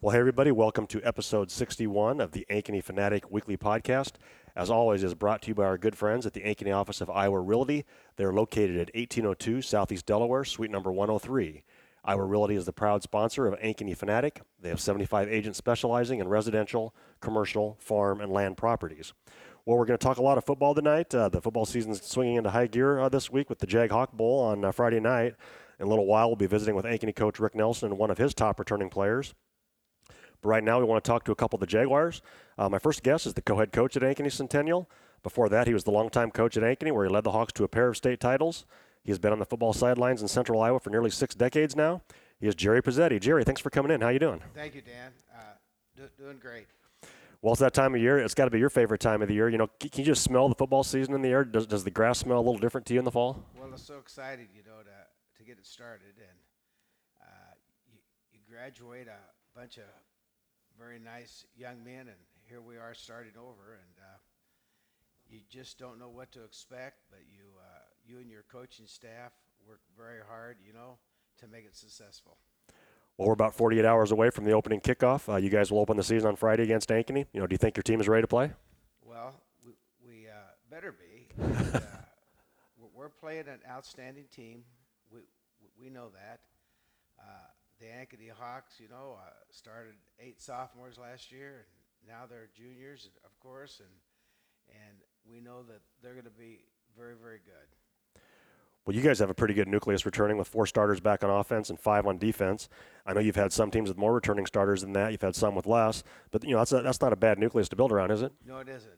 Well, hey, everybody, welcome to episode 61 of the Ankeny Fanatic Weekly Podcast. As always, it is brought to you by our good friends at the Ankeny office of Iowa Realty. They're located at 1802 Southeast Delaware, suite number 103. Iowa Realty is the proud sponsor of Ankeny Fanatic. They have 75 agents specializing in residential, commercial, farm, and land properties. Well, we're going to talk a lot of football tonight. The football season's swinging into high gear this week with the Jag Hawk Bowl on Friday night. In a little while, we'll be visiting with Ankeny coach Rick Nelson and one of his top returning players. But right now, we want to talk to a couple of the Jaguars. My first guest is the co-head coach at Ankeny Centennial. Before that, he was the longtime coach at Ankeny, where he led the Hawks to a pair of state titles. He has been on the football sidelines in Central Iowa for nearly 6 decades now. He is Jerry Pizzetti. Jerry, thanks for coming in. How you doing? Thank you, Dan. Doing great. Well, it's that time of year. It's got to be your favorite time of the year. You know, can you just smell the football season in the air? Does the grass smell a little different to you in the fall? Well, I'm so excited, to get it started, and you graduate a bunch of very nice young men, and here we are starting over, and you just don't know what to expect, but you and your coaching staff work very hard, to make it successful. Well, we're about 48 hours away from the opening kickoff. You guys will open the season on Friday against Ankeny. Do you think your team is ready to play? Well, we better be. And, we're playing an outstanding team. We know that. The Ankeny Hawks, started 8 sophomores last year, and now they're juniors, of course, and we know that they're going to be very, very good. Well, you guys have a pretty good nucleus returning with 4 starters back on offense and 5 on defense. I know you've had some teams with more returning starters than that. You've had some with less, but that's not a bad nucleus to build around, is it? No, it isn't.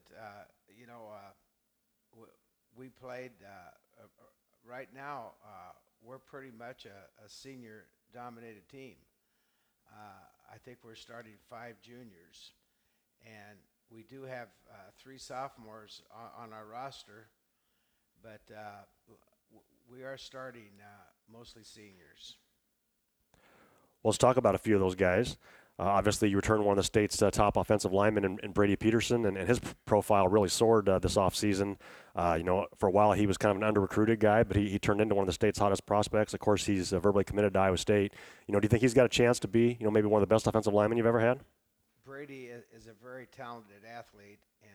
We played right now. We're pretty much a senior-dominated team. I think we're starting 5 juniors, and we do have 3 sophomores on our roster, but we are starting mostly seniors. Well, let's talk about a few of those guys. Obviously, you returned one of the state's top offensive linemen in Brady Peterson, and his profile really soared this offseason. For a while, he was kind of an under-recruited guy, but he turned into one of the state's hottest prospects. Of course, he's verbally committed to Iowa State. Do you think he's got a chance to be, maybe one of the best offensive linemen you've ever had? Brady is a very talented athlete, and,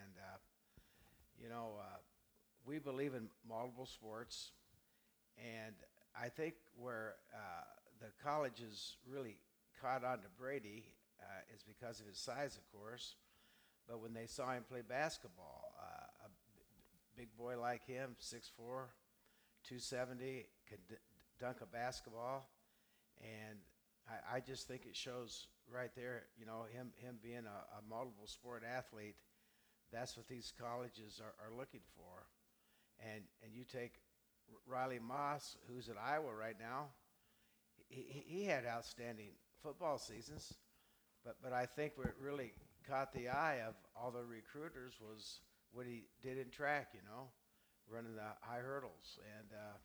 we believe in multiple sports, and I think where the colleges really caught on to Brady is because of his size, of course. But when they saw him play basketball, a big boy like him, 6'4", 270, could dunk a basketball. And I just think it shows right there, him being a multiple sport athlete. That's what these colleges are looking for. And you take Riley Moss, who's at Iowa right now. He had outstanding football seasons, but I think what really caught the eye of all the recruiters was what he did in track, running the high hurdles. And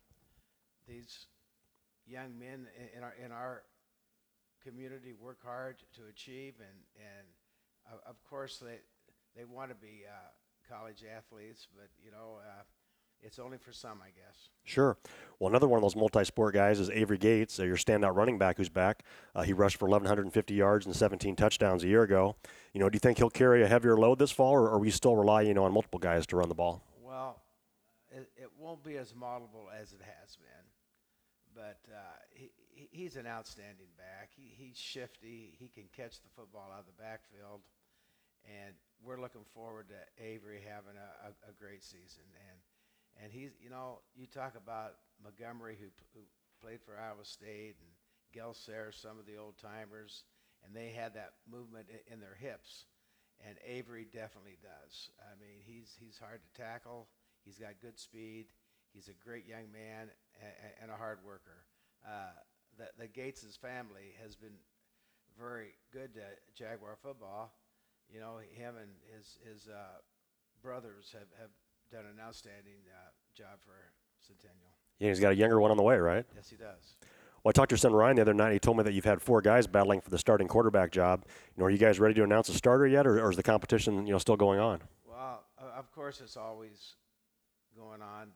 these young men in our community work hard to achieve, and of course they want to be college athletes, but it's only for some, I guess. Sure. Well, another one of those multi-sport guys is Avery Gates, your standout running back who's back. He rushed for 1,150 yards and 17 touchdowns a year ago. Do you think he'll carry a heavier load this fall, or are we still relying, on multiple guys to run the ball? Well, it won't be as multiple as it has been, but he's an outstanding back. He's shifty. He can catch the football out of the backfield, and we're looking forward to Avery having a great season. And he's, you talk about Montgomery, who played for Iowa State, and Gelser, some of the old timers, and they had that movement in their hips. And Avery definitely does. I mean, he's hard to tackle. He's got good speed. He's a great young man and a hard worker. The Gates' family has been very good to Jaguar football. Him and his brothers have done an outstanding job for Centennial. Yeah, he's got a younger one on the way, right? Yes, he does. Well, I talked to your son Ryan the other night. He told me that you've had 4 guys battling for the starting quarterback job. Are you guys ready to announce a starter yet, or is the competition still going on? Well, of course, it's always going on.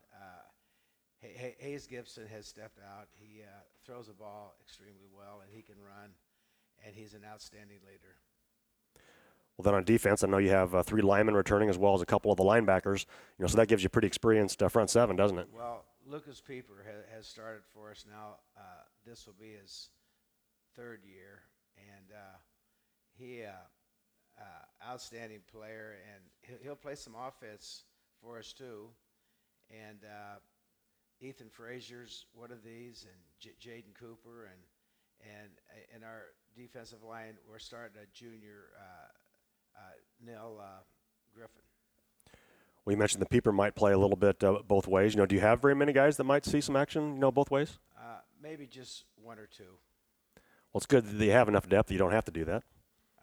Hayes Gibson has stepped out. He throws the ball extremely well, and he can run. and he's an outstanding leader. Well, then on defense, I know you have 3 linemen returning as well as a couple of the linebackers. So that gives you a pretty experienced front seven, doesn't it? Well, Lucas Pieper has started for us now. This will be his 3rd year, and he outstanding player, and he'll play some offense for us too. And Ethan Frazier's one of these, and Jaden Cooper, and in our defensive line, we're starting a junior Nell Griffin. Well, you mentioned the Pieper might play a little bit both ways. Do you have very many guys that might see some action, both ways? Maybe just 1 or 2. Well, it's good that you have enough depth that you don't have to do that.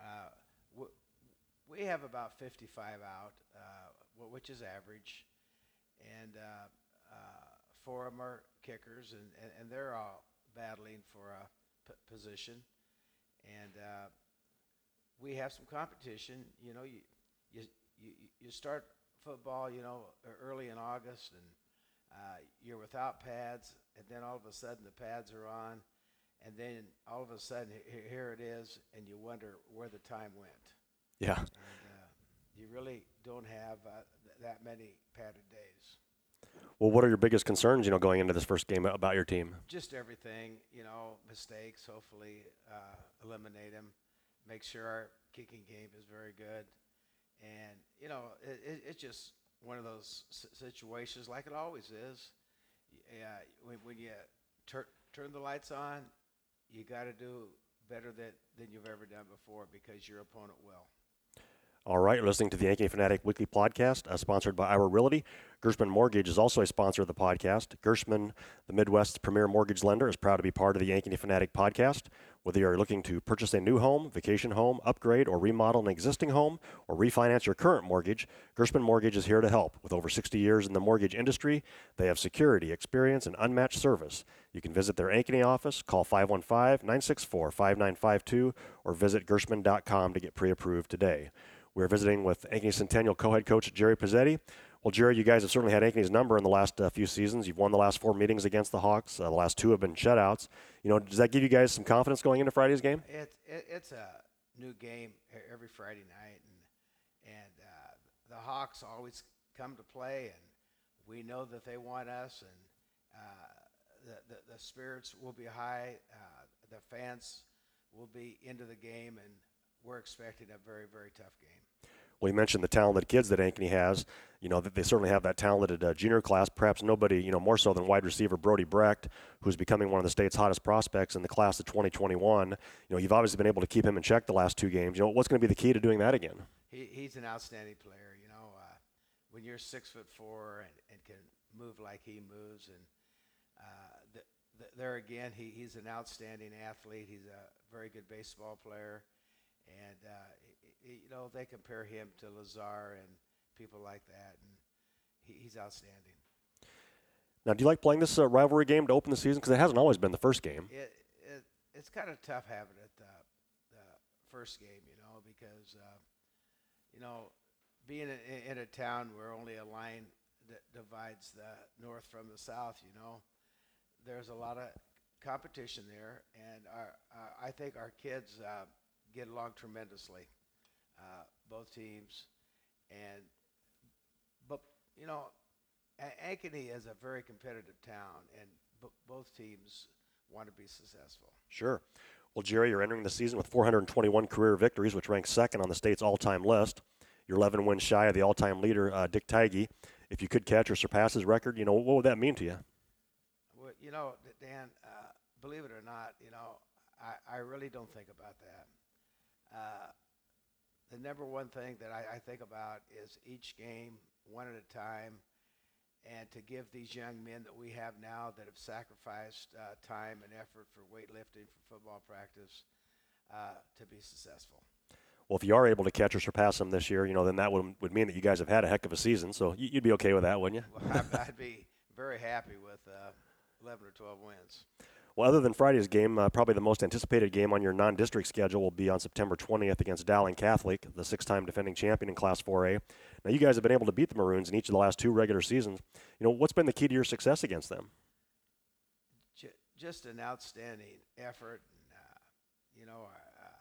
We have about 55 out, which is average, and 4 of them are kickers, and they're all battling for a position. And we have some competition. You start football, early in August, and you're without pads, and then all of a sudden the pads are on, and then all of a sudden here it is, and you wonder where the time went. Yeah. And you really don't have that many padded days. Well, what are your biggest concerns, going into this first game about your team? Just everything, mistakes, hopefully eliminate them, make sure our kicking game is very good. And, it's just one of those situations like it always is. When you turn the lights on, you got to do better than you've ever done before because your opponent will. All right, you're listening to the Ankeny Fanatic Weekly Podcast, sponsored by Iowa Realty. Gershman Mortgage is also a sponsor of the podcast. Gershman, the Midwest's premier mortgage lender, is proud to be part of the Ankeny Fanatic Podcast. Whether you're looking to purchase a new home, vacation home, upgrade, or remodel an existing home, or refinance your current mortgage, Gershman Mortgage is here to help. With over 60 years in the mortgage industry, they have security, experience, and unmatched service. You can visit their Ankeny office, call 515-964-5952, or visit Gershman.com to get pre-approved today. We're visiting with Ankeny Centennial co-head coach Jerry Pizzetti. Well, Jerry, you guys have certainly had Ankeny's number in the last few seasons. You've won the last 4 meetings against the Hawks. The last 2 have been shutouts. Does that give you guys some confidence going into Friday's game? It's a new game every Friday night, and the Hawks always come to play, and we know that they want us, and the spirits will be high. The fans will be into the game, and we're expecting a very, very tough game. Well, you mentioned the talented kids that Ankeny has. That they certainly have that talented junior class. Perhaps nobody, more so than wide receiver Brody Brecht, who's becoming one of the state's hottest prospects in the class of 2021. You've obviously been able to keep him in check the last 2 games. What's going to be the key to doing that again? He's an outstanding player. When you're 6'4" and can move like he moves, and there again, he's an outstanding athlete. He's a very good baseball player. And, they compare him to Lazar and people like that, and he's outstanding. Now, do you like playing this rivalry game to open the season? Because it hasn't always been the first game. It's kind of tough having it the first game, because, being in a town where only a line that divides the north from the south, there's a lot of competition there, and I think our kids get along tremendously, both teams, but Ankeny is a very competitive town, and both teams want to be successful. Sure. Well, Jerry, you're entering the season with 421 career victories, which ranks second on the state's all-time list. You're 11 wins shy of the all-time leader, Dick Tighe. If you could catch or surpass his record, what would that mean to you? Well, Dan, believe it or not, I really don't think about that. The number one thing that I think about is each game, one at a time, and to give these young men that we have now that have sacrificed time and effort for weightlifting, for football practice, to be successful. Well, if you are able to catch or surpass them this year, then that would mean that you guys have had a heck of a season. So you'd be okay with that, wouldn't you? Well, I'd be very happy with 11 or 12 wins. Well, other than Friday's game, probably the most anticipated game on your non-district schedule will be on September 20th against Dowling Catholic, the 6-time defending champion in Class 4A. Now, you guys have been able to beat the Maroons in each of the last 2 regular seasons. What's been the key to your success against them? Just an outstanding effort. And,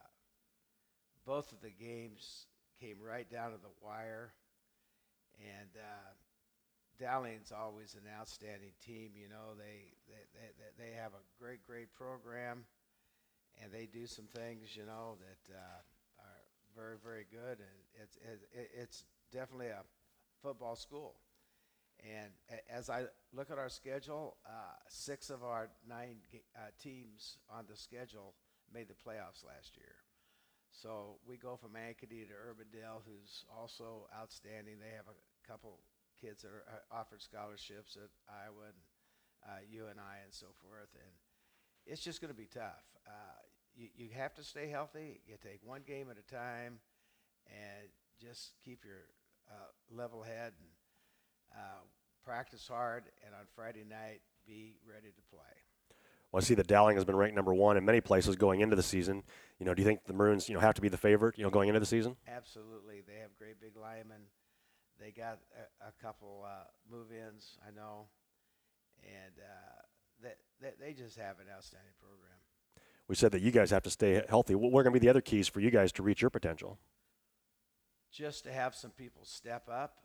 both of the games came right down to the wire, and Dowling's always an outstanding team. You know, they have a great program, and they do some things, you know, that are very good. And it's definitely a football school. And as I look at our schedule, 6 of our 9 teams on the schedule made the playoffs last year. So we go from Ankeny to Urbandale, who's also outstanding. They have a couple kids that are offered scholarships at Iowa and UNI and so forth. And it's just going to be tough. You have to stay healthy. You take one game at a time and just keep your level head and practice hard, and on Friday night, be ready to play. Well, I see that Dowling has been ranked number 1 in many places going into the season. You know, do you think the Maroons, have to be the favorite, going into the season? Absolutely. They have great big linemen. They got a couple move-ins, I know, and they just have an outstanding program. We said that you guys have to stay healthy. What are going to be the other keys for you guys to reach your potential? Just to have some people step up.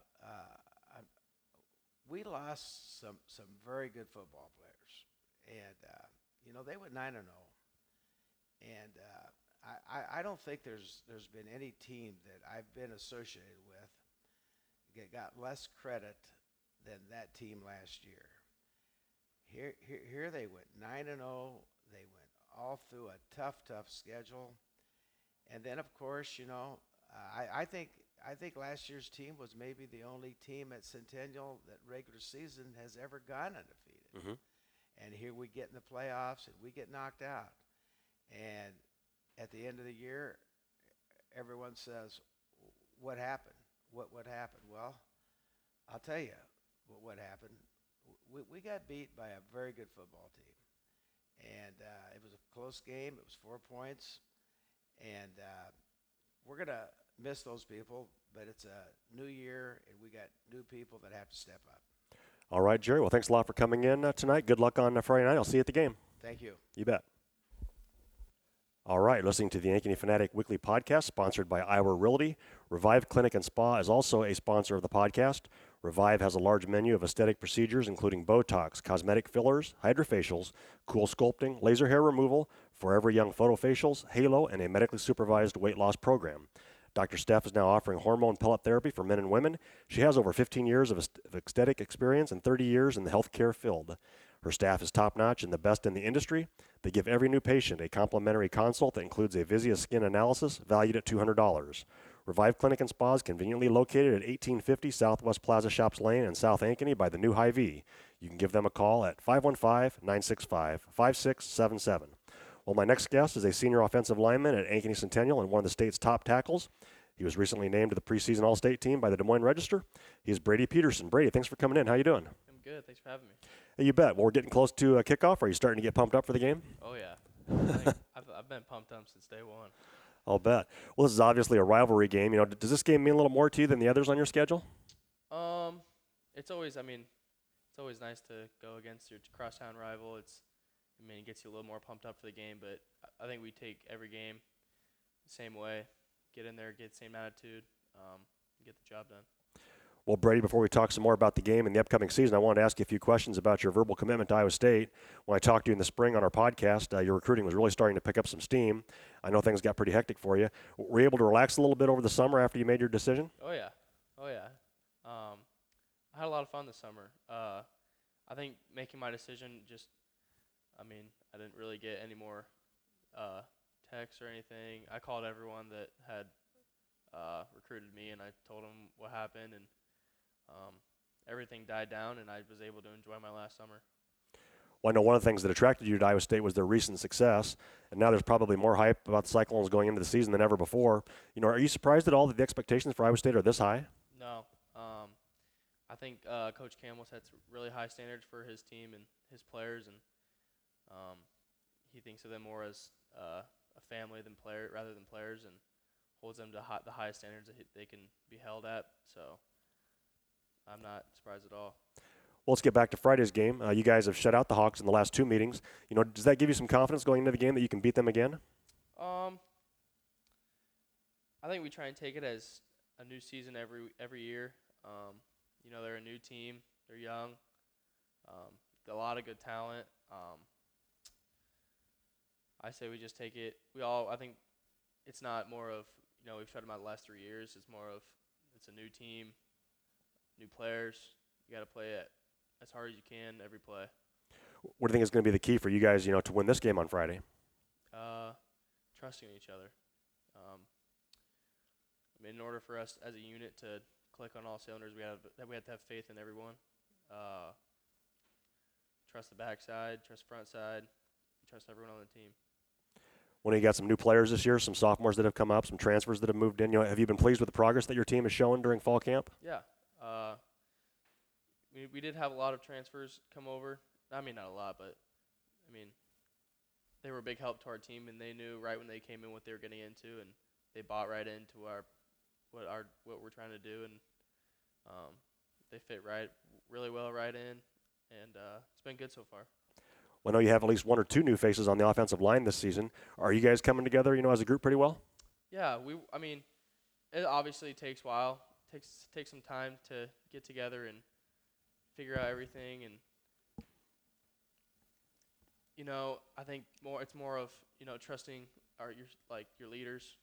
We lost some very good football players, and they went 9-0, and I don't think there's been any team that I've been associated with that got less credit than that team last year. Here they went 9-0. They went all through a tough schedule, and then of course I think last year's team was maybe the only team at Centennial that regular season has ever gone undefeated. Mm-hmm. And here we get in the playoffs and we get knocked out. And at the end of the year, everyone says, what happened? What happened? Well, I'll tell you what happened. We got beat by a very good football team. And it was a close game. It was 4 points. And we're going to miss those people, but it's a new year, and we got new people that have to step up. All right, Jerry. Well, thanks a lot for coming in tonight. Good luck on Friday night. I'll see you at the game. Thank you. You bet. All right, listening to the Ankeny Fanatic Weekly Podcast, sponsored by Iowa Realty. Revive Clinic and Spa is also a sponsor of the podcast. Revive has a large menu of aesthetic procedures, including Botox, cosmetic fillers, hydrofacials, cool sculpting, laser hair removal, forever young photofacials, halo, and a medically supervised weight loss program. Dr. Steph is now offering hormone pellet therapy for men and women. She has over 15 years of aesthetic experience and 30 years in the healthcare field. Her staff is top-notch and the best in the industry. They give every new patient a complimentary consult that includes a Vizia skin analysis valued at $200. Revive Clinic and Spa is conveniently located at 1850 Southwest Plaza Shops Lane in South Ankeny by the new Hy-Vee. You can give them a call at 515-965-5677. Well, my next guest is a senior offensive lineman at Ankeny Centennial and one of the state's top tackles. He was recently named to the preseason All-State team by the Des Moines Register. He's Brady Peterson. Brady, thanks for coming in. How you doing? I'm good. Thanks for having me. Hey, you bet. Well, we're getting close to kickoff. Are you starting to get pumped up for the game? Oh, yeah. I've been pumped up since day one. I'll bet. Well, this is obviously a rivalry game. Does this game mean a little more to you than the others on your schedule? It's always nice to go against your crosstown rival. It gets you a little more pumped up for the game, but I think we take every game the same way. Get in there, get the same attitude, get the job done. Well, Brady, before we talk some more about the game and the upcoming season, I wanted to ask you a few questions about your verbal commitment to Iowa State. When I talked to you in the spring on our podcast, your recruiting was really starting to pick up some steam. I know things got pretty hectic for you. Were you able to relax a little bit over the summer after you made your decision? Oh, yeah. I had a lot of fun this summer. I think making my decision I didn't really get any more texts or anything. I called everyone that had recruited me, and I told them what happened, and everything died down, and I was able to enjoy my last summer. Well, I know one of the things that attracted you to Iowa State was their recent success, and now there's probably more hype about the Cyclones going into the season than ever before. Are you surprised at all that the expectations for Iowa State are this high? No. I think Coach Campbell sets really high standards for his team and his players, and he thinks of them more as a family rather than players, and holds them to the highest standards that they can be held at. So I'm not surprised at all. Well, let's get back to Friday's game. You guys have shut out the Hawks in the last 2 meetings. Does that give you some confidence going into the game that you can beat them again? I think we try and take it as a new season every year. They're a new team. They're young. A lot of good talent. I say we just take it. I think it's not more of, we've tried them out the last 3 years. It's more of, it's a new team, new players. You got to play it as hard as you can every play. What do you think is going to be the key for you guys, to win this game on Friday? Trusting each other. In order for us as a unit to click on all cylinders, we have to have faith in everyone. Trust the backside, trust front side, trust everyone on the team. When you got some new players this year, some sophomores that have come up, some transfers that have moved in, have you been pleased with the progress that your team has shown during fall camp? Yeah. We did have a lot of transfers come over. Not a lot, but they were a big help to our team, and they knew right when they came in what they were getting into, and they bought right into what we're trying to do, and they fit really well right in, and it's been good so far. Well, I know you have at least one or two new faces on the offensive line this season. Are you guys coming together, as a group pretty well? Yeah, it obviously takes a while. Takes some time to get together and figure out everything, and I think it's more of trusting your leaders.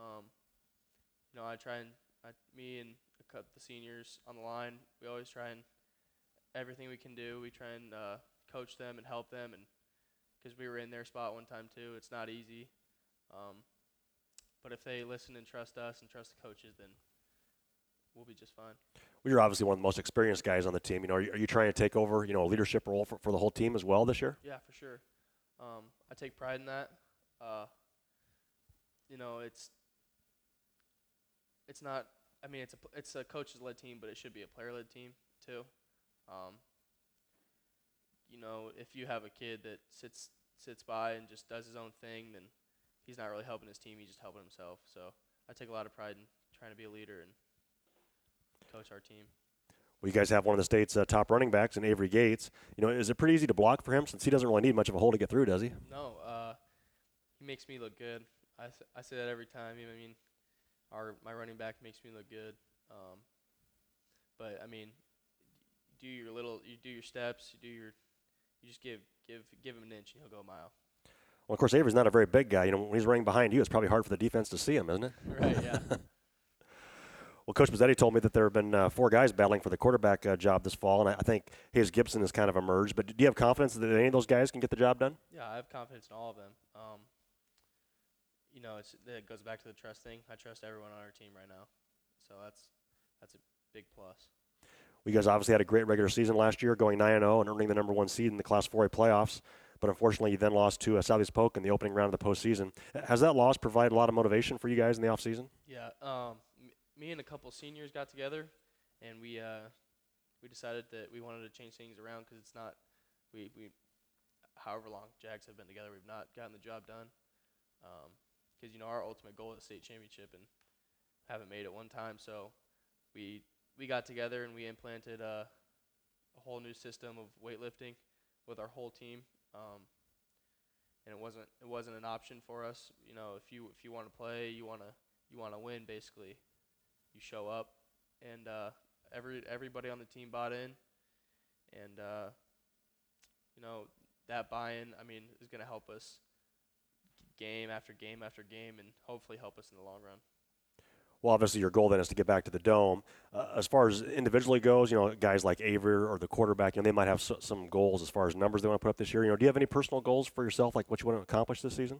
Me and the seniors on the line, we always try and everything we can do. We try and coach them and help them, and because we were in their spot one time too, it's not easy. But if they listen and trust us and trust the coaches, then we'll be just fine. Well, you're obviously one of the most experienced guys on the team. Are you trying to take over, a leadership role for the whole team as well this year? Yeah, for sure. I take pride in that. It's not. It's a coaches-led team, but it should be a player-led team too. If you have a kid that sits by and just does his own thing, then he's not really helping his team. He's just helping himself. So I take a lot of pride in trying to be a leader and coach our team. Well, you guys have one of the state's top running backs in Avery Gates. Is it pretty easy to block for him since he doesn't really need much of a hole to get through, does he? No. He makes me look good. I say that every time. My running back makes me look good. But you do your steps, you just give him an inch and he'll go a mile. Well, of course, Avery's not a very big guy. When he's running behind you, it's probably hard for the defense to see him, isn't it? Right, yeah. Well, Coach Mazzetti told me that there have been 4 guys battling for the quarterback job this fall, and I think Hayes Gibson has kind of emerged. But do you have confidence that any of those guys can get the job done? Yeah, I have confidence in all of them. It goes back to the trust thing. I trust everyone on our team right now, so that's a big plus. Well, you guys obviously had a great regular season last year, going 9-0 and earning the number 1 seed in the Class 4A playoffs. But unfortunately, you then lost to Southeast Polk in the opening round of the postseason. Has that loss provided a lot of motivation for you guys in the offseason? Yeah. Me and a couple seniors got together, and we decided that we wanted to change things around because it's not we however long Jags have been together, we've not gotten the job done. Because our ultimate goal is state championship, and haven't made it one time. So we got together and we implanted a whole new system of weightlifting with our whole team. And it wasn't an option for us. If you want to play, you want to win. Basically, you show up, and everybody on the team bought in, and that buy-in, is going to help us game after game after game, and hopefully help us in the long run. Well, obviously your goal then is to get back to the Dome. As far as individually goes, guys like Avery or the quarterback, they might have some goals as far as numbers they want to put up this year. Do you have any personal goals for yourself, like what you want to accomplish this season?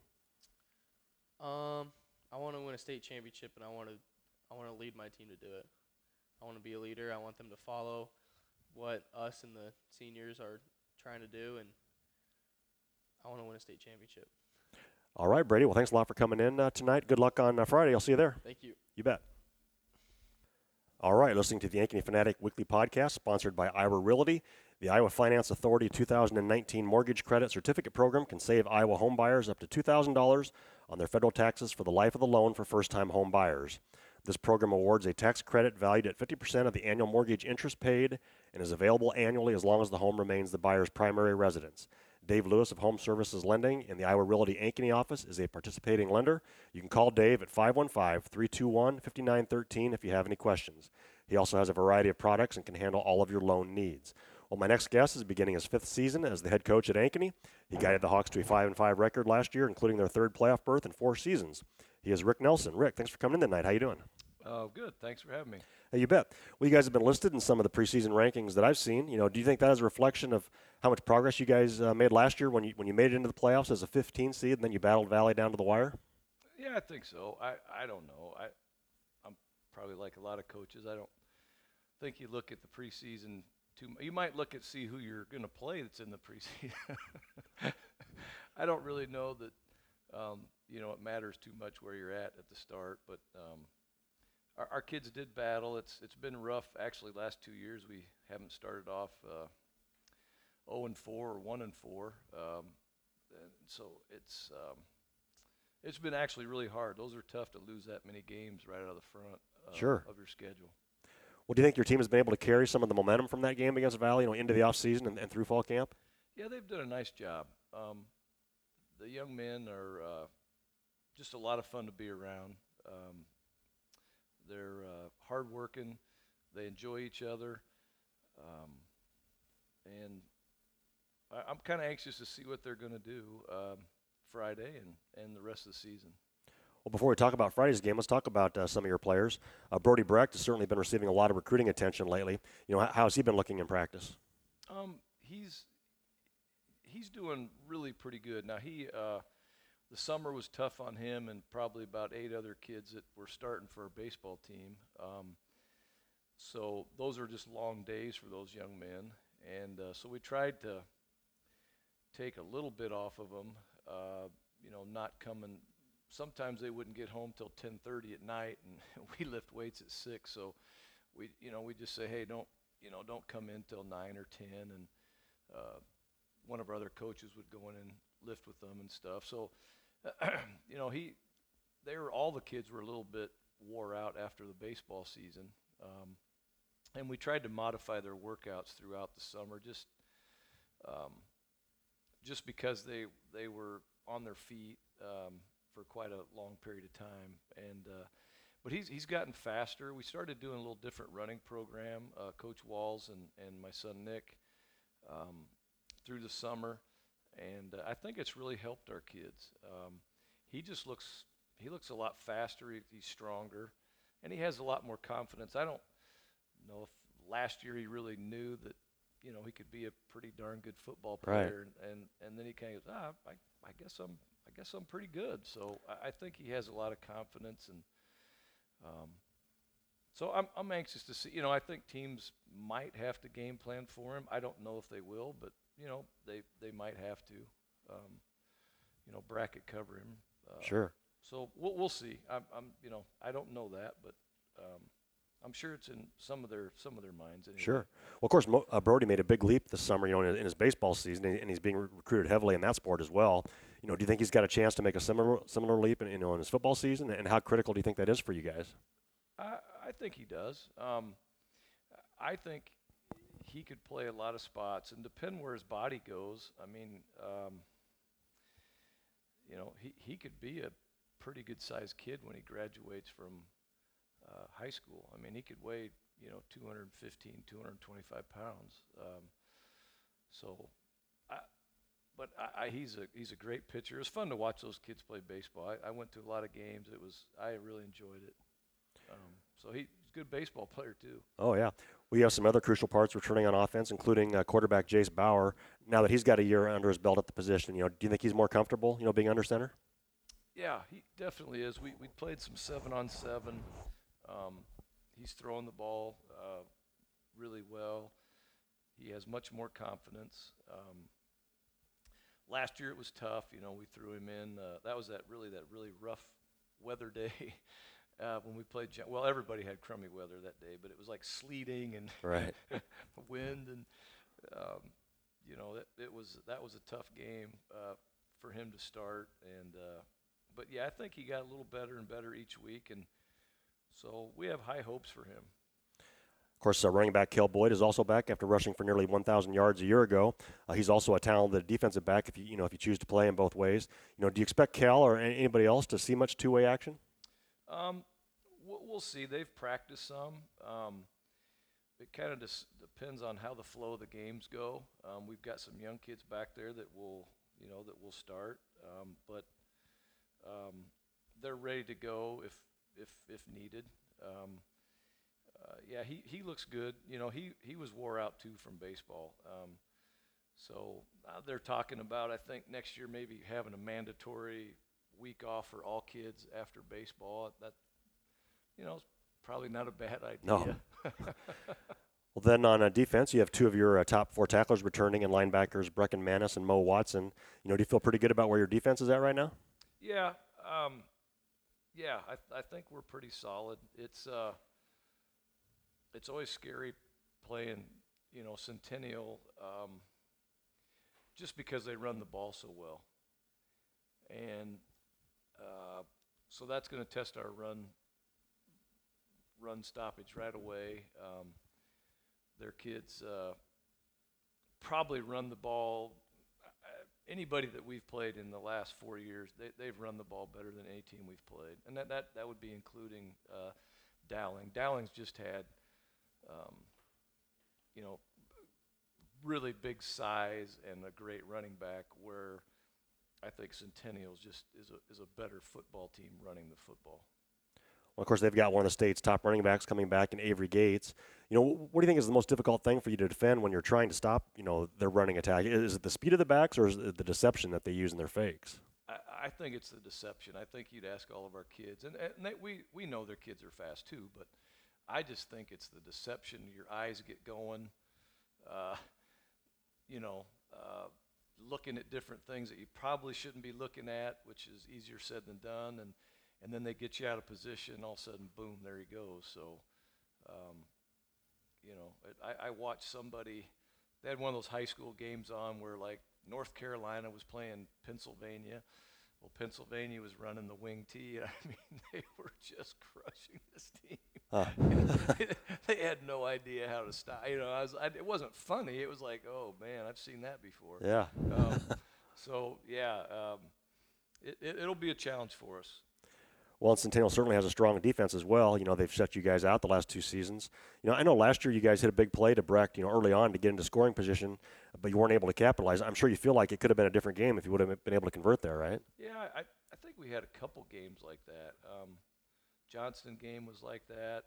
I want to win a state championship, and I want to lead my team to do it. I want to be a leader. I want them to follow what us and the seniors are trying to do, and I want to win a state championship. All right, Brady. Well, thanks a lot for coming in tonight. Good luck on Friday. I'll see you there. Thank you. You bet. All right, listening to the Ankeny Fanatic Weekly Podcast, sponsored by Iowa Realty. The Iowa Finance Authority 2019 Mortgage Credit Certificate Program can save Iowa home buyers up to $2,000 on their federal taxes for the life of the loan for first-time home buyers. This program awards a tax credit valued at 50% of the annual mortgage interest paid and is available annually as long as the home remains the buyer's primary residence. Dave Lewis of Home Services Lending in the Iowa Realty Ankeny office is a participating lender. You can call Dave at 515-321-5913 if you have any questions. He also has a variety of products and can handle all of your loan needs. Well, my next guest is beginning his 5th season as the head coach at Ankeny. He guided the Hawks to a 5-5 record last year, including their 3rd playoff berth in 4 seasons. He is Rick Nelson. Rick, thanks for coming in tonight. How you doing? Good. Thanks for having me. Hey, you bet. Well, you guys have been listed in some of the preseason rankings that I've seen. Do you think that is a reflection of how much progress you guys made last year when you made it into the playoffs as a 15 seed and then you battled Valley down to the wire? Yeah, I think so. I don't know. I'm probably like a lot of coaches. I don't think you look at the preseason you might look at see who you're going to play that's in the preseason. I don't really know that it matters too much where you're at the start, but our kids did battle. It's been rough actually. Last 2 years we haven't started off 0-4 or 1-4, and so it's been actually really hard. Those are tough to lose that many games right out of the front of your schedule. Well, do you think your team has been able to carry some of the momentum from that game against Valley, into the offseason and through fall camp? Yeah, they've done a nice job. The young men are just a lot of fun to be around. They're hardworking. They enjoy each other. And I'm kind of anxious to see what they're going to do Friday and the rest of the season. Well, before we talk about Friday's game, let's talk about some of your players. Brody Brecht has certainly been receiving a lot of recruiting attention lately. How has he been looking in practice? He's doing really pretty good. Now the summer was tough on him and probably about 8 other kids that were starting for a baseball team. So those are just long days for those young men, and so we tried to take a little bit off of them. Not coming. Sometimes they wouldn't get home till 10:30 at night, and we lift weights at 6. So we just say, hey, don't come in till 9 or 10, and one of our other coaches would go in and lift with them and stuff. So all the kids were a little bit wore out after the baseball season, and we tried to modify their workouts throughout the summer, just because they were on their feet for quite a long period of time, but he's gotten faster. We started doing a little different running program, Coach Walls and my son Nick, through the summer, and I think it's really helped our kids. He looks a lot faster. He's stronger, and he has a lot more confidence. I don't know if last year he really knew that he could be a pretty darn good football player, right. and then he kind of goes, I guess I'm pretty good. So I think he has a lot of confidence, and so I'm anxious to see. I think teams might have to game plan for him. I don't know if they will, but they might have to, bracket cover him. Sure. So we'll see. I don't know that, but I'm sure it's in some of their minds. Anyway. Sure. Well, of course, Brody made a big leap this summer, in his baseball season, and he's being recruited heavily in that sport as well. Do you think he's got a chance to make a similar leap in his football season? And how critical do you think that is for you guys? I think he does. I think he could play a lot of spots, and depend where his body goes. I mean, he could be a pretty good-sized kid when he graduates from high school. I mean, he could weigh, 215, 225 pounds. He's a great pitcher. It was fun to watch those kids play baseball. I went to a lot of games. I really enjoyed it. So he's a good baseball player too. Oh yeah, we have some other crucial parts returning on offense, including quarterback Jace Bauer. Now that he's got a year under his belt at the position, do you think he's more comfortable, being under center? Yeah, he definitely is. We played some 7-on-7. He's throwing the ball really well. He has much more confidence. Last year it was tough. We threw him in. That was that really rough weather day when we played. Well, everybody had crummy weather that day, but it was like sleeting and right. wind, and that was a tough game for him to start. And but yeah, I think he got a little better and better each week, and so we have high hopes for him. Of course, running back Kel Boyd is also back after rushing for nearly 1,000 yards a year ago. He's also a talented defensive back if you choose to play in both ways. Do you expect Kel or anybody else to see much two-way action? We'll see. They've practiced some. It kind of just depends on how the flow of the games go. We've got some young kids back there that will start, but they're ready to go if needed. Yeah, he looks good. He was wore out too from baseball. So they're talking about, I think, next year maybe having a mandatory week off for all kids after baseball. That, is probably not a bad idea. No. Well, then on defense, you have two of your top four tacklers returning in linebackers Brecken Manis and Mo Watson. Do you feel pretty good about where your defense is at right now? Yeah. I think we're pretty solid. It's always scary playing, Centennial, just because they run the ball so well. And so that's going to test our run stoppage right away. Their kids probably run the ball. Anybody that we've played in the last 4 years, they've run the ball better than any team we've played. And that would be including Dowling. Dowling's just had really big size and a great running back, where I think Centennial's just is a better football team running the football. Well, of course, they've got one of the state's top running backs coming back in Avery Gates. What do you think is the most difficult thing for you to defend when you're trying to stop, their running attack? Is it the speed of the backs, or is it the deception that they use in their fakes? I think it's the deception. I think you'd ask all of our kids, and we know their kids are fast too, but I just think it's the deception. Your eyes get going, looking at different things that you probably shouldn't be looking at, which is easier said than done, and then they get you out of position, and all of a sudden, boom, there he goes. So, I watched somebody, they had one of those high school games on where, like, North Carolina was playing Pennsylvania. Well, Pennsylvania was running the wing tee, and I mean, they were just crushing this team. They had no idea how to stop. It wasn't funny. It was like, oh man, I've seen that before. Yeah. It'll be a challenge for us. Well, and Centennial certainly has a strong defense as well. They've shut you guys out the last two seasons. I know last year you guys hit a big play to Breck, early on to get into scoring position, but you weren't able to capitalize. I'm sure you feel like it could have been a different game if you would have been able to convert there, right? Yeah, I think we had a couple games like that. Johnston game was like that.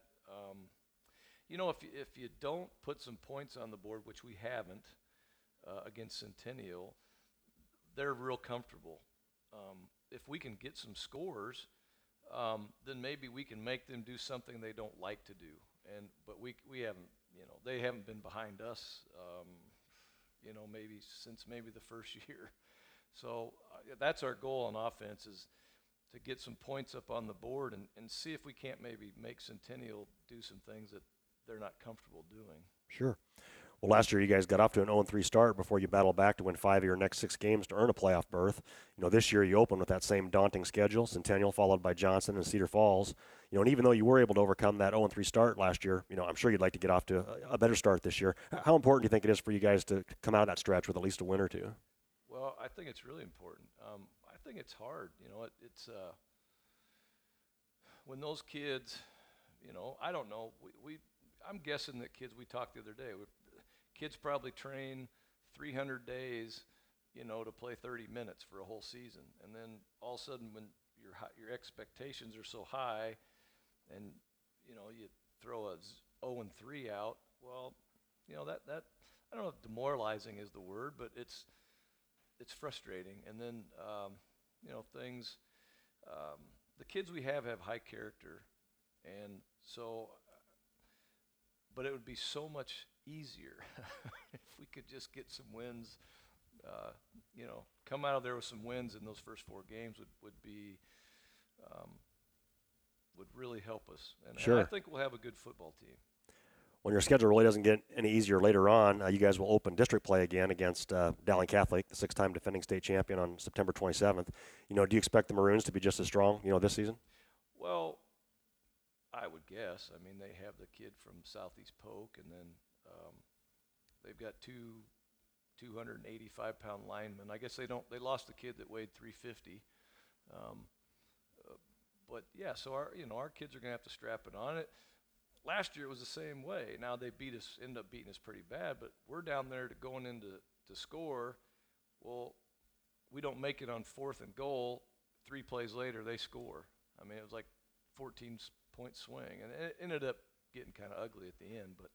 If you don't put some points on the board, which we haven't against Centennial, they're real comfortable. If we can get some scores, then maybe we can make them do something they don't like to do. But we haven't, they haven't been behind us, maybe since the first year. So that's our goal on offense, is to get some points up on the board and see if we can't maybe make Centennial do some things that they're not comfortable doing. Sure. Well, last year you guys got off to an 0-3 start before you battled back to win 5 of your next 6 games to earn a playoff berth. This year you opened with that same daunting schedule, Centennial followed by Johnson and Cedar Falls. And even though you were able to overcome that 0-3 start last year, I'm sure you'd like to get off to a better start this year. How important do you think it is for you guys to come out of that stretch with at least a win or two? Well, I think it's really important. I think it's hard. It's when those kids, I don't know. I'm guessing that kids, we talked the other day, kids probably train 300 days, to play 30 minutes for a whole season. And then all of a sudden, when your expectations are so high, and you throw a 0-3 out, well, that I don't know if demoralizing is the word, but it's frustrating. And then things. The kids we have high character, and so. But it would be so much easier if we could just get some wins. Come out of there with some wins in those first 4 games would really help us. Sure. And I think we'll have a good football team. When your schedule really doesn't get any easier later on, you guys will open district play again against Dowling Catholic, the 6-time defending state champion, on September 27th. Do you expect the Maroons to be just as strong, this season? Well, I would guess. I mean, they have the kid from Southeast Polk, and then they've got two 285-pound linemen. I guess they lost the kid that weighed 350. But yeah, so our kids are gonna have to strap it on. It last year it was the same way. Now they ended up beating us pretty bad, but we're down there going into to score. Well, we don't make it on 4th and goal. 3 plays later, they score. I mean, it was like 14-point swing, and it ended up getting kind of ugly at the end. But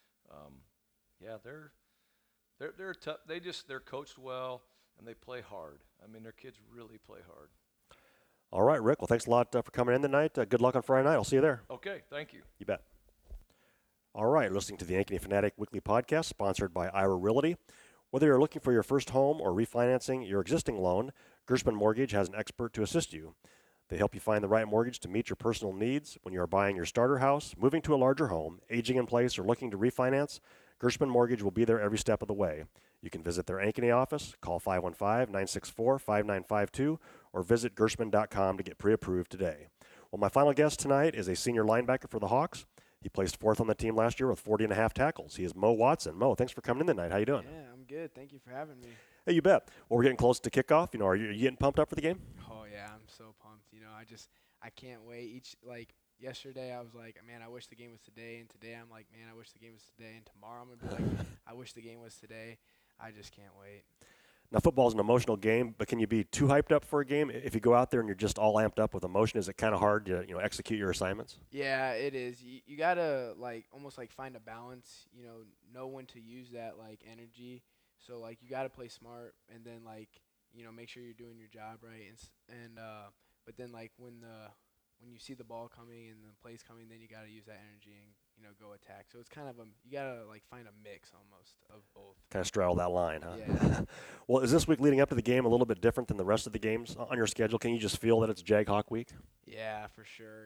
yeah, they're tough. They're coached well, and they play hard. I mean, their kids really play hard. All right, Rick. Well, thanks a lot for coming in tonight. Good luck on Friday night. I'll see you there. Okay, thank you. You bet. All right, listening to the Ankeny Fanatic Weekly Podcast, sponsored by Iowa Realty. Whether you're looking for your first home or refinancing your existing loan, Gershman Mortgage has an expert to assist you. They help you find the right mortgage to meet your personal needs when you are buying your starter house, moving to a larger home, aging in place, or looking to refinance. Gershman Mortgage will be there every step of the way. You can visit their Ankeny office, call 515-964-5952, or visit Gershman.com to get pre-approved today. Well, my final guest tonight is a senior linebacker for the Hawks. He placed 4th on the team last year with 40.5 tackles. He is Mo Watson. Mo, thanks for coming in tonight. How you doing? Yeah, I'm good. Thank you for having me. Hey, you bet. Well, we're getting close to kickoff. Are you getting pumped up for the game? Oh yeah, I'm so pumped. I can't wait. Yesterday I was like, man, I wish the game was today, and today I'm like, man, I wish the game was today, and tomorrow I'm gonna be like, I wish the game was today. I just can't wait. Now, football is an emotional game, but can you be too hyped up for a game? If you go out there and you're just all amped up with emotion, is it kind of hard to execute your assignments? Yeah, it is. You gotta almost find a balance. Know when to use that energy. So you gotta play smart, and then make sure you're doing your job right. But then when you see the ball coming and the plays coming, then you gotta use that energy and go attack. So it's kind of you gotta find a mix almost of both. Kind of straddle that line, huh? Yeah. Well, is this week leading up to the game a little bit different than the rest of the games on your schedule? Can you just feel that it's Jaghawk week? Yeah, for sure.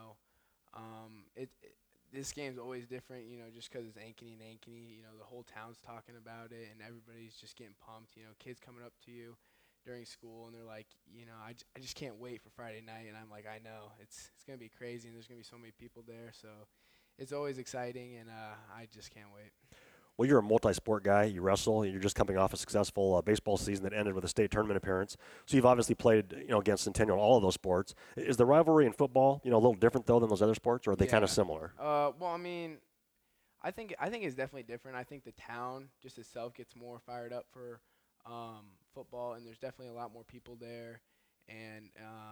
This game's always different. Just because it's Ankeny and Ankeny. The whole town's talking about it, and everybody's just getting pumped. Kids coming up to you during school, and they're like, I just can't wait for Friday night. And I'm like, I know it's gonna be crazy, and there's gonna be so many people there. So it's always exciting, and I just can't wait. Well, you're a multi-sport guy. You wrestle. You're just coming off a successful baseball season that ended with a state tournament appearance. So you've obviously played, against Centennial in all of those sports. Is the rivalry in football, a little different though than those other sports, or are they kind of similar? Well, I think it's definitely different. I think the town just itself gets more fired up for football, and there's definitely a lot more people there, and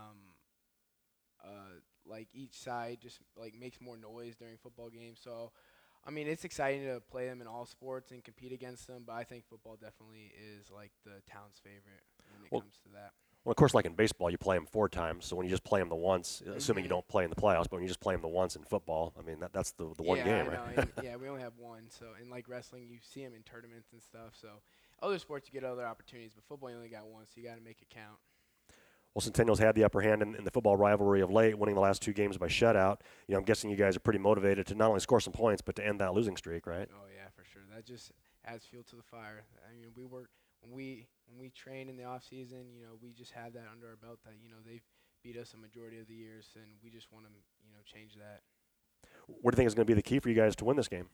each side just makes more noise during football games. So it's exciting to play them in all sports and compete against them, but I think football definitely is the town's favorite when it comes to that. Well, of course, in baseball, you play them 4 times. So when you just play them the once, assuming you don't play in the playoffs, but when you just play them the once in football, that's the one game, right? Yeah, we only have one. So in wrestling, you see them in tournaments and stuff. So other sports, you get other opportunities, but football, you only got one, so you got to make it count. Well, Centennial's had the upper hand in the football rivalry of late, winning the last 2 games by shutout. I'm guessing you guys are pretty motivated to not only score some points, but to end that losing streak, right? Oh yeah, for sure. That just adds fuel to the fire. We work when we train in the off season. We just have that under our belt that they've beat us a majority of the years, and we just want to change that. What do you think is going to be the key for you guys to win this game?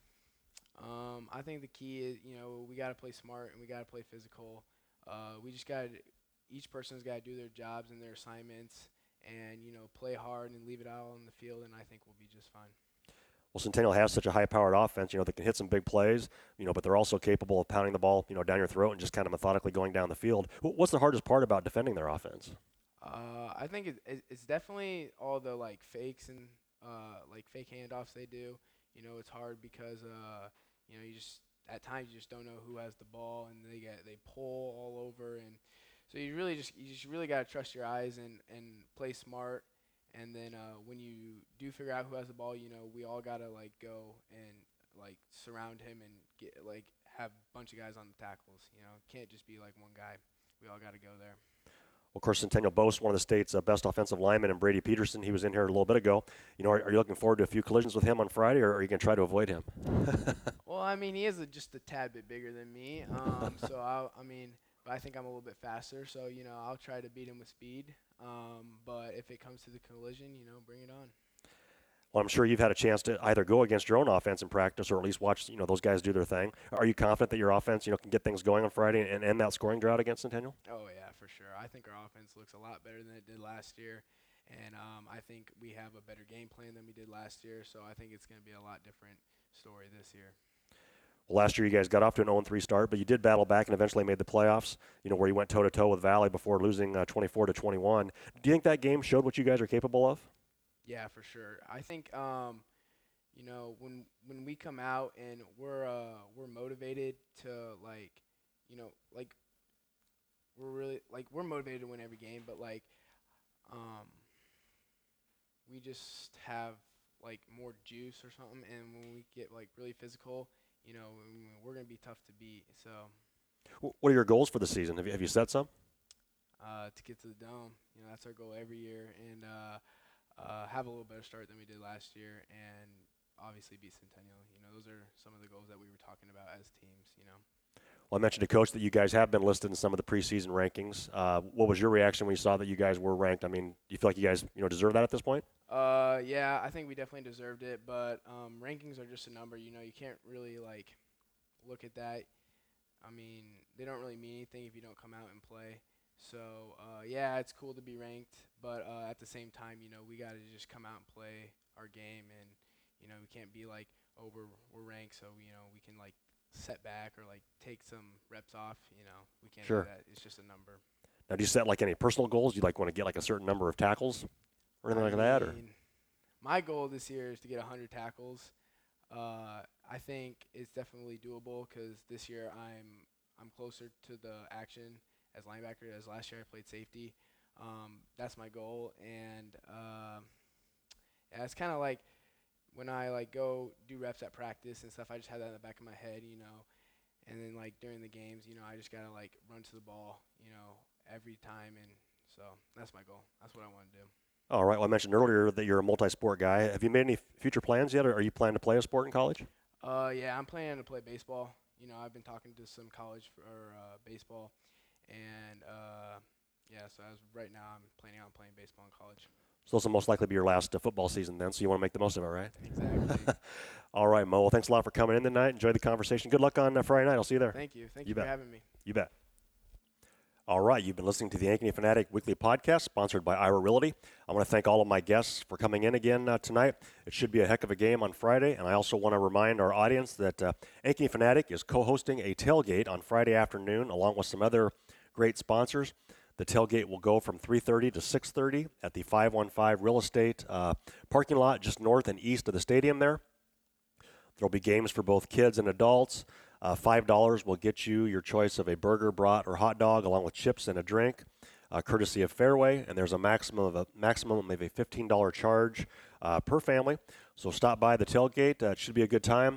I think the key is we got to play smart and we got to play physical. We just got each person's got to do their jobs and their assignments, and play hard and leave it all on the field, and I think we'll be just fine. Well, Centennial has such a high-powered offense, that can hit some big plays, but they're also capable of pounding the ball, down your throat and just kind of methodically going down the field. What's the hardest part about defending their offense? I think it's definitely all the fakes and fake handoffs they do. It's hard because you just at times you just don't know who has the ball, and they pull all over, and so you just really got to trust your eyes and play smart. And then when you do figure out who has the ball, we all gotta go and surround him and get have a bunch of guys on the tackles. Can't just be one guy. We all gotta go there. Well, of course, Centennial boasts one of the state's best offensive linemen, and Brady Peterson. He was in here a little bit ago. Are you looking forward to a few collisions with him on Friday, or are you going to try to avoid him? Well, he is just a tad bit bigger than me. But I think I'm a little bit faster, so I'll try to beat him with speed. But if it comes to the collision, bring it on. Well, I'm sure you've had a chance to either go against your own offense in practice or at least watch, those guys do their thing. Are you confident that your offense, can get things going on Friday and end that scoring drought against Centennial? Oh, yeah, for sure. I think our offense looks a lot better than it did last year. And I think we have a better game plan than we did last year. So I think it's going to be a lot different story this year. Well, last year you guys got off to an 0-3 start, but you did battle back and eventually made the playoffs, where you went toe-to-toe with Valley before losing 24-21. Do you think that game showed what you guys are capable of? Yeah, for sure. I think when we come out and we're motivated to we're motivated to win every game, but we just have more juice or something, and when we get really physical, we're gonna be tough to beat. So what are your goals for the season? Have you set some? to get to the dome, that's our goal every year, and have a little better start than we did last year, and obviously beat Centennial. Those are some of the goals that we were talking about as teams. Well, I mentioned to Coach that you guys have been listed in some of the preseason rankings. What was your reaction when you saw that you guys were ranked? I mean, do you feel like you guys, deserve that at this point? Yeah, I think we definitely deserved it, but rankings are just a number. You can't really look at that. I mean, they don't really mean anything if you don't come out and play. So yeah, it's cool to be ranked, but at the same time, we got to just come out and play our game, and we can't be we're ranked, so we can set back or take some reps off. We can't Sure. do that. It's just a number. Now, do you set any personal goals? Do you want to get a certain number of tackles or anything like that? Or My goal this year is to get 100 tackles. I think it's definitely doable because this year I'm closer to the action as linebacker as last year I played safety. That's my goal, and yeah, it's kind of when I go do reps at practice and stuff. I just have that in the back of my head, and then during the games, I just gotta run to the ball, every time, and so that's my goal. That's what I want to do. All right. Well, I mentioned earlier that you're a multi-sport guy. Have you made any future plans yet, or are you planning to play a sport in college? Yeah, I'm planning to play baseball. I've been talking to some college for baseball, and yeah, so as right now I'm planning on playing baseball in college. So this will most likely be your last football season then, so you want to make the most of it, right? Exactly. All right, Mo. Well, thanks a lot for coming in tonight. Enjoy the conversation. Good luck on Friday night. I'll see you there. Thank you. Thank You you for bet. having me. You bet. All right, you've been listening to the Ankeny Fanatic Weekly Podcast, sponsored by Iowa Realty. I want to thank all of my guests for coming in again tonight. It should be a heck of a game on Friday, and I also want to remind our audience that Ankeny Fanatic is co-hosting a tailgate on Friday afternoon, along with some other great sponsors. The tailgate will go from 3:30 to 6:30 at the 515 Real Estate parking lot just north and east of the stadium there. There will be games for both kids and adults. $5 will get you your choice of a burger, brat, or hot dog, along with chips and a drink, courtesy of Fairway. And there's a maximum of a $15 charge per family. So stop by the tailgate. It should be a good time.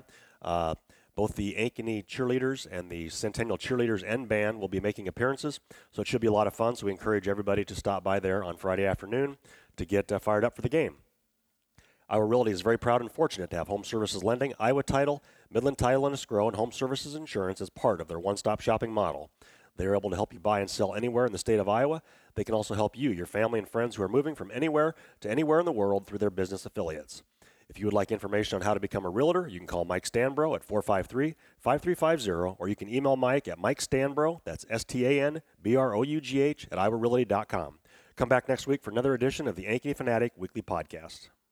Both the Ankeny cheerleaders and the Centennial cheerleaders and band will be making appearances. So it should be a lot of fun. So we encourage everybody to stop by there on Friday afternoon to get fired up for the game. Iowa Realty is very proud and fortunate to have Home Services Lending, Iowa Title, Midland Title and Escrow, and Home Services Insurance as part of their one-stop shopping model. They are able to help you buy and sell anywhere in the state of Iowa. They can also help you, your family, and friends who are moving from anywhere to anywhere in the world through their business affiliates. If you would like information on how to become a realtor, you can call Mike Stanbro at 453-5350, or you can email Mike at MikeStanbro, that's STANBROUGH, at IowaRealty.com. Come back next week for another edition of the Ankeny Fanatic Weekly Podcast.